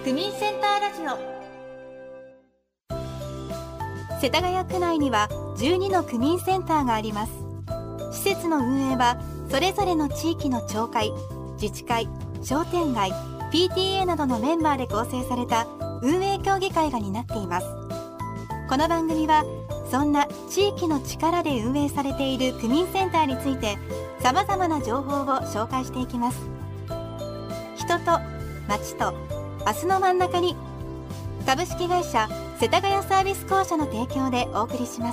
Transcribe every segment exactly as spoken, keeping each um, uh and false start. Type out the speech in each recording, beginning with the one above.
区民センターラジオ。世田谷区内にはじゅうにの区民センターがあります。施設の運営はそれぞれの地域の町会、自治会、商店街、ピーティーエー などのメンバーで構成された運営協議会が担っています。この番組はそんな地域の力で運営されている区民センターについてさまざまな情報を紹介していきます。人と町と明日の真ん中に、株式会社世田谷サービス公社の提供でお送りします。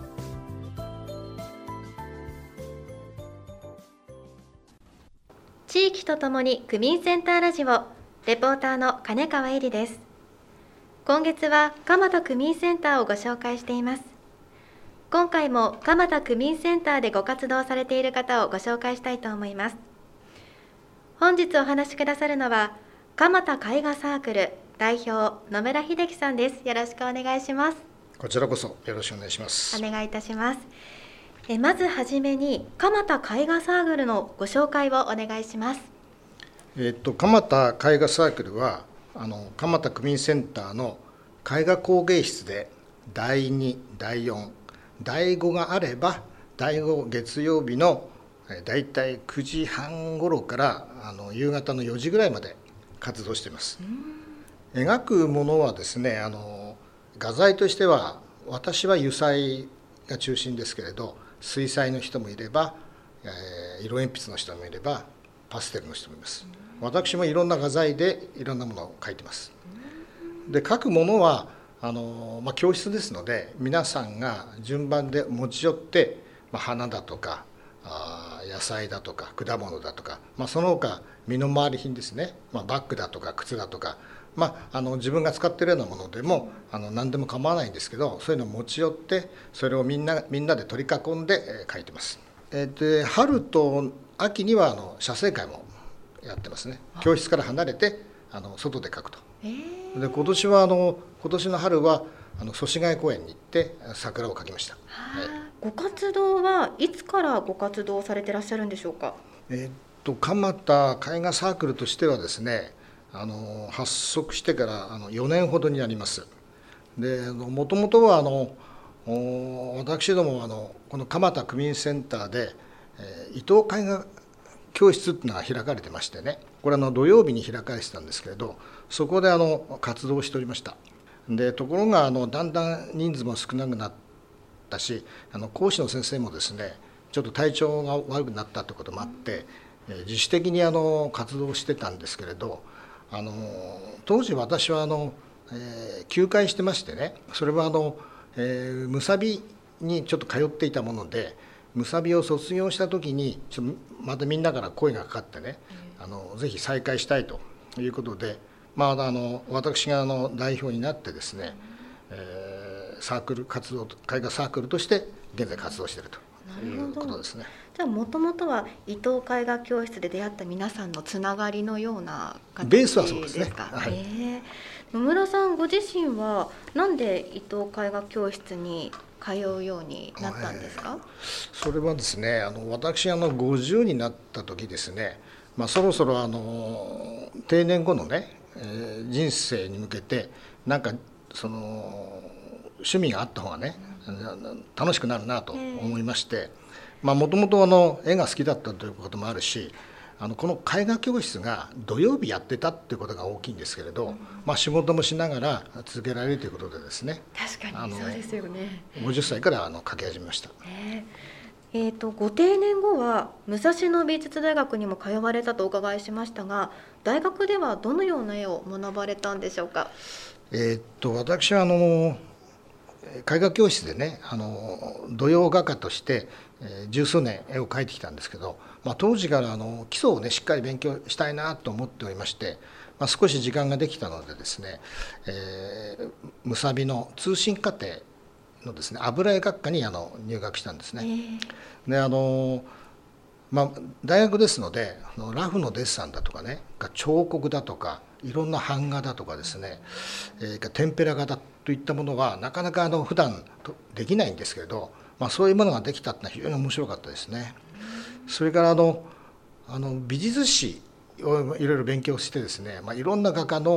地域とともに区民センターラジオ、レポーターの金川恵里です。今月は蒲田区民センターをご紹介しています。今回も蒲田区民センターでご活動されている方をご紹介したいと思います。本日お話しくださるのは蒲田絵画サークル代表野村秀樹さんです。よろしくお願いします。 こちらこそよろしくお願いします。 お願いいたします。えまずはじめに蒲田絵画サークルのご紹介をお願いします。 えっと蒲田絵画サークルはあの蒲田区民センターの絵画工芸室でだいに、だいよん、だいごがあればだいご月曜日のだいたいくじはん頃からあの夕方のよじぐらいまで活動しています。描くものはですね、あの画材としては私は油彩が中心ですけれど、水彩の人もいれば、えー、色鉛筆の人もいればパステルの人もいます。私もいろんな画材でいろんなものを描いてます。で描くものはあの、まあ、教室ですので皆さんが順番で持ち寄って、まあ、花だとかあ野菜だとか果物だとか、まあ、その他身の回り品ですね、まあ、バッグだとか靴だとか、まあ、あの自分が使っているようなものでもあの何でも構わないんですけど、そういうのを持ち寄ってそれをみんなみんなで取り囲んで、えー、描いてます。えー、で春と秋にはあの写生会もやってますね。教室から離れてあの外で描くと。えー、で今年はあの今年の春はあの祖師ヶ谷公園に行って桜を描きました。はい、 ご活動はいつからご活動されていらっしゃるんでしょうか。 えー、っと蒲田絵画サークルとしてはですね、あの発足してからあのよねんほどになります。でもともとはあの私どもあのこの蒲田区民センターで、えー、伊藤絵画教室っていうのが開かれてましてね、これはの土曜日に開かれてたんですけれど、そこであの活動しておりました。でところがあのだんだん人数も少なくなったし、あの講師の先生もですねちょっと体調が悪くなったということもあって、自主的にあの活動してたんですけれど、あの当時私はあの、えー、休会してましてね、それはあの、えー、むさびにちょっと通っていたもので、むさびを卒業した時にちょっとまたみんなから声がかかってね、あのぜひ再開したいということで、まあ、あの私があの代表になってですね、えー、サークル活動絵画サークルとして現在活動しているということですね。 じゃあもともとは伊藤絵画教室で出会った皆さんのつながりのような感じですか。 ベースはそうですね。はい、 えー、野村さんご自身はなんで伊藤絵画教室に通うようになったんですか。 えー、それはですね、あの私あのごじゅうになった時ですね、まあ、そろそろあの定年後のね、えー、人生に向けてなんかその趣味があった方がね、楽しくなるなと思いまして、もともと絵が好きだったということもあるし、あのこの絵画教室が土曜日やってたっていうことが大きいんですけれど、うん、まあ、仕事もしながら続けられるということでですね。 確かにそうですよね。 ごじゅっさいからあの描き始めました。 ねえー、とご定年後は武蔵野美術大学にも通われたとお伺いしましたが、大学ではどのような絵を学ばれたんでしょうか。 えー、っと私はあの絵画教室でね、あの土曜画家として十数年絵を描いてきたんですけど、まあ、当時からあの基礎をねしっかり勉強したいなと思っておりまして、まあ、少し時間ができたのでですね、えー、むさびの通信課程のですね油絵学科にあの入学したんですね。えー、であのまあ、大学ですのでラフのデッサンだとかね、彫刻だとかいろんな版画だとかですね、えー、テンペラ画だといったものはなかなかあの普段できないんですけれど、まあ、そういうものができたってのは非常に面白かったですね。それからあのあの美術史をいろいろ勉強してですね、まあ、いろんな画家の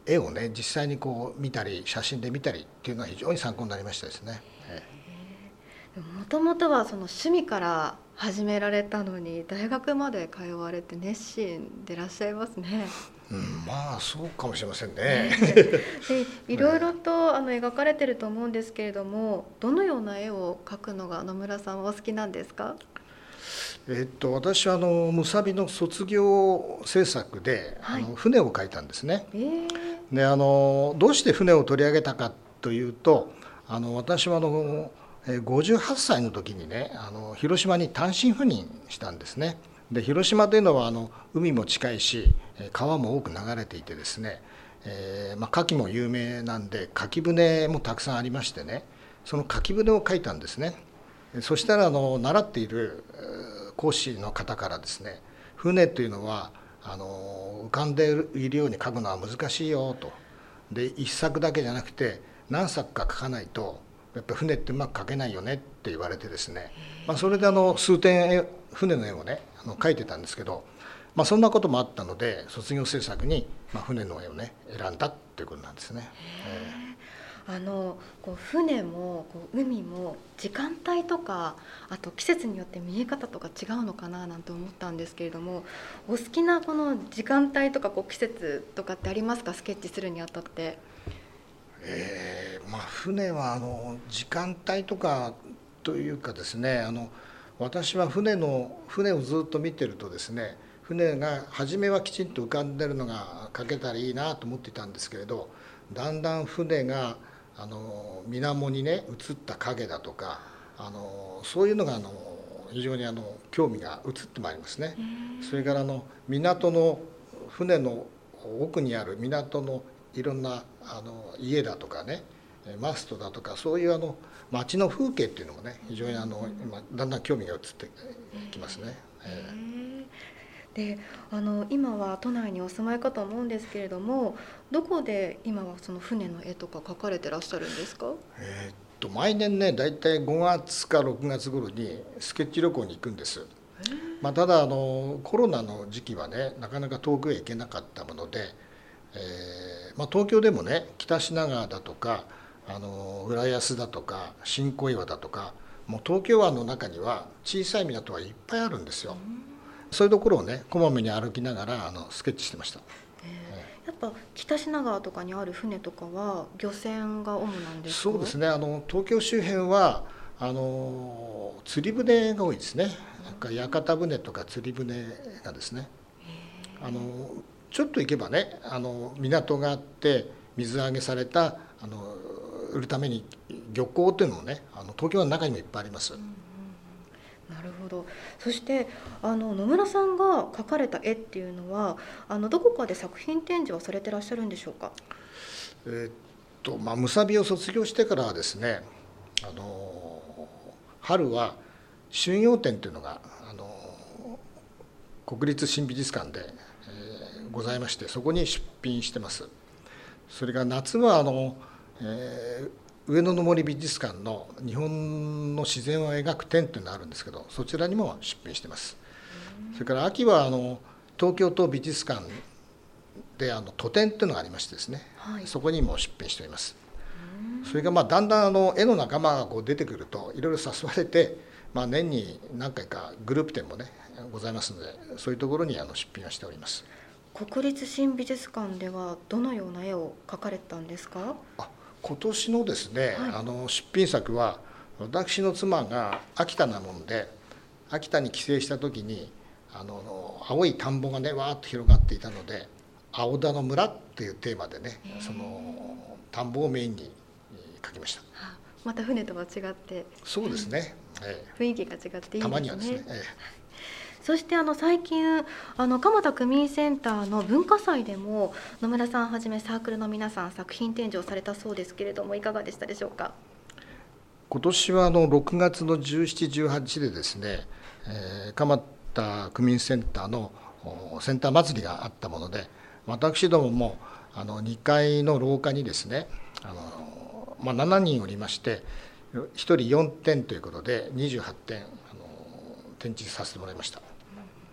絵をね実際にこう見たり写真で見たりっていうのは非常に参考になりましたですね。 もともとはその趣味から始められたのに大学まで通われて熱心でいらっしゃいますね。 うん、まあそうかもしれませんね。 でいろいろとあの描かれてると思うんですけれども、どのような絵を描くのが野村さんはお好きなんですか？ えっと、私はあのむさびの卒業制作で、はい、あの船を描いたんですね。 えー、 であのどうして船を取り上げたかというと、あの私はあのごじゅうはっさいの時にね、あの広島に単身赴任したんですね。で広島というのはあの海も近いし川も多く流れていてですね、えーまあ、牡蠣も有名なんで牡蠣船もたくさんありましてね、その牡蠣船を描いたんですね。そしたらあの習っている講師の方からですね、船というのはあの浮かんでいるように描くのは難しいよと。で一作だけじゃなくて何作か描かないとやっぱ船ってうまく描けないよねって言われてですね、まあ、それであの数点船の絵をねあの描いてたんですけど、まあ、そんなこともあったので卒業制作にまあ船の絵をね選んだっていうことなんですね。 あのこう船もこう海も時間帯とかあと季節によって見え方とか違うのかななんて思ったんですけれども、お好きなこの時間帯とかこう季節とかってありますか？スケッチするにあたって。 えーまあ、船はあの時間帯とかというかですね、あの私は船の船をずっと見てるとですね、船が初めはきちんと浮かんでるのが描けたらいいなと思っていたんですけれど、だんだん船があの水面にね映った影だとか、あのそういうのがあの非常にあの興味が移ってまいりますね。それからあの港の船の奥にある港のいろんなあの家だとかねマストだとかそういうあの街の風景っていうのもね非常にあの今だんだん興味が移ってきますね。えー、であの今は都内にお住まいかと思うんですけれども、どこで今はその船の絵とか描かれてらっしゃるんですか？ えー、っと毎年ねだいたいごがつかろくがつ頃にスケッチ旅行に行くんです。まあ、ただあのコロナの時期はねなかなか遠くへ行けなかったもので、えーまあ、東京でもね北品川だとかあの浦安だとか新小岩だとか、もう東京湾の中には小さい港はいっぱいあるんですよ。そういうところをねこまめに歩きながらあのスケッチしてました。 やっぱ北品川とかにある船とかは漁船が主なんですか？ そうですね、あの東京周辺はあの釣り船が多いですね。屋形船とか釣り船がですね、あのちょっと行けばねあの港があって水揚げされたあの売るために漁港というのもねあの東京の中にもいっぱいあります。うんうん、なるほど。そしてあの野村さんが描かれた絵っていうのはあのどこかで作品展示はされてらっしゃるんでしょうか？ えーっとまあむさびを卒業してからはですね、あの春は春陽展というのがあの国立新美術館で、えー、ございまして、そこに出品してます。それから夏はあの、えー、上野の森美術館の日本の自然を描く展というのがあるんですけど、そちらにも出品してます。それから秋はあの東京都美術館であの都展というのがありましてですね、はい、そこにも出品しております。それがまあだんだんあの絵の仲間がこう出てくるといろいろ誘われて、まあ、年に何回かグループ展もねございますので、そういうところにあの出品をしております。 国立新美術館ではどのような絵を描かれたんですか？ あ、今年のですね、 はい、 あの出品作は私の妻が秋田なもんで、秋田に帰省した時にあの青い田んぼがねわーっと広がっていたので、青田の村っていうテーマでねその田んぼをメインに描きました。 また船とは違ってそうですね、 ええ、雰囲気が違っていいですね。 たまにはですね、ええ、 そしてあの最近あの蒲田区民センターの文化祭でも野村さんはじめサークルの皆さん作品展示をされたそうですけれども、いかがでしたでしょうか？ 今年はあのろくがつのじゅうしち、じゅうはちでですね、えー、蒲田区民センターのセンター祭りがあったもので、私どももあのにかいの廊下にですねあの、まあ、しちにんおりましてひとりよんてんということでにじゅうはってんあの展示させてもらいました。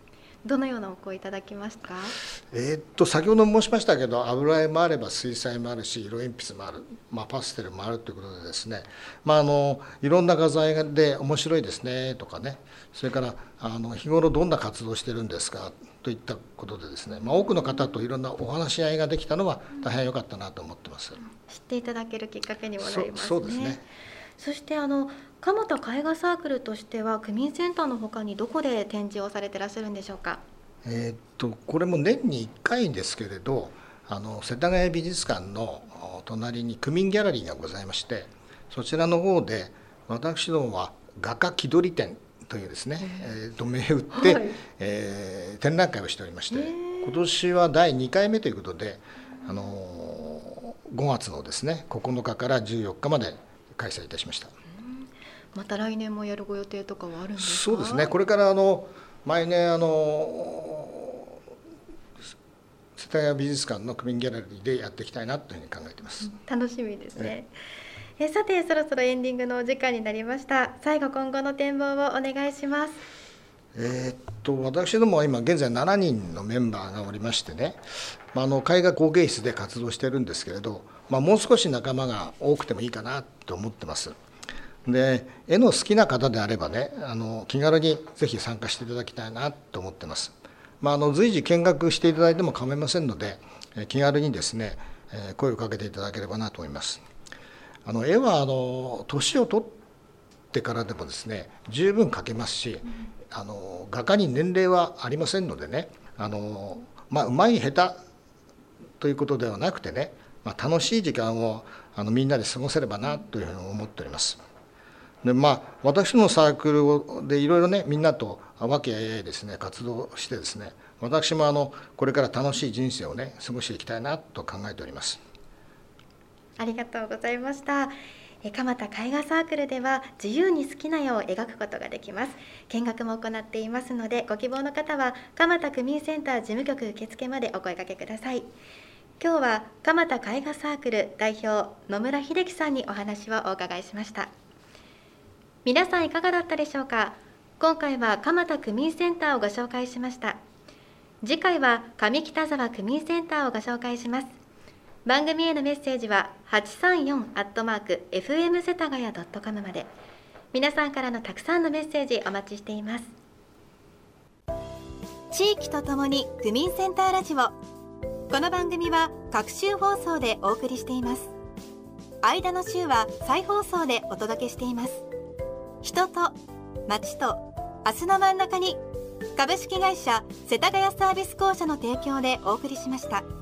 どのようなお声いただきましたか？ えー、っと先ほど申しましたけど、油絵もあれば水彩もあるし、色鉛筆もある、まあ、パステルもあるということでですね、まあ、あのいろんな画材で面白いですねとかね、それからあの日頃どんな活動してるんですかといったことでですね、まあ、多くの方といろんなお話し合いができたのは大変良かったなと思ってます。 知っていただけるきっかけにもなりますね。 そ、そうですね。 そしてあの蒲田絵画サークルとしては区民センターのほかにどこで展示をされていらっしゃるんでしょうか？ えー、っとこれも年にいっかいですけれど、あの世田谷美術館の隣に区民ギャラリーがございまして、そちらの方で私どもは画家気取り展というですね、えー、と銘打って、はい、えー、展覧会をしておりまして、今年はだいにかいめということで、あのごがつのですねここのかからじゅうよっかまで開催いたしました。 また来年もやるご予定とかはあるんですか？ そうですね、これからあの毎年あの世田谷美術館の区民ギャラリーでやっていきたいなというふうに考えています。 楽しみですね。えさてそろそろエンディングのお時間になりました。最後今後の展望をお願いします。 えー、っと私どもは今現在しちにんのメンバーがおりましてね、まあ、あの絵画工芸室で活動しているんですけれど、まあ、もう少し仲間が多くてもいいかなと思ってます。で絵の好きな方であればね、あの気軽にぜひ参加していただきたいなと思ってます。まあ、あの随時見学していただいても構いませんので、気軽にですね声をかけていただければなと思います。あの絵はあの年を取ってからでもですね十分描けますし、あの画家に年齢はありませんのでね、あの、まあ、うまい下手ということではなくてね、まあ、楽しい時間をあのみんなで過ごせればなというふうに思っております。でまあ、私のサークルでいろいろねみんなと和気あいあいですね活動してですね、私もあのこれから楽しい人生をね過ごしていきたいなと考えております。 ありがとうございました。蒲田絵画サークルでは自由に好きな絵を描くことができます。見学も行っていますので、ご希望の方は蒲田区民センター事務局受付までお声掛けください。今日は蒲田絵画サークル代表野村秀樹さんにお話をお伺いしました。皆さんいかがだったでしょうか。今回は蒲田区民センターをご紹介しました。次回は上北沢区民センターをご紹介します。番組へのメッセージは はちさんよん アットマーク エフエム 世田谷 ドットコム まで。皆さんからのたくさんのメッセージお待ちしています。 地域とともに区民センターラジオ。この番組は各週放送でお送りしています。間の週は再放送でお届けしています。人と街と明日の真ん中に、株式会社世田谷サービス公社の提供でお送りしました。